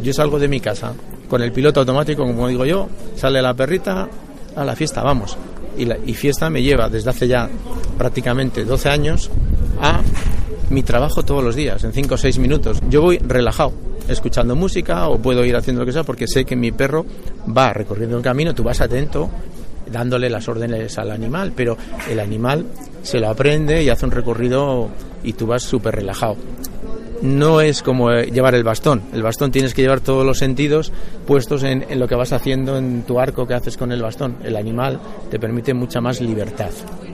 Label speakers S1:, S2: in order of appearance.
S1: Yo salgo de mi casa con el piloto automático, como digo yo, sale la perrita, a la fiesta, vamos. Y fiesta me lleva desde hace ya prácticamente 12 años a mi trabajo todos los días, en 5 o 6 minutos. Yo voy relajado, escuchando música, o puedo ir haciendo lo que sea, porque sé que mi perro va recorriendo el camino, tú vas atento, dándole las órdenes al animal, pero el animal se lo aprende y hace un recorrido y tú vas súper relajado. No es como llevar el bastón tienes que llevar todos los sentidos puestos en lo que vas haciendo, en tu arco que haces con el bastón. El animal te permite mucha más libertad.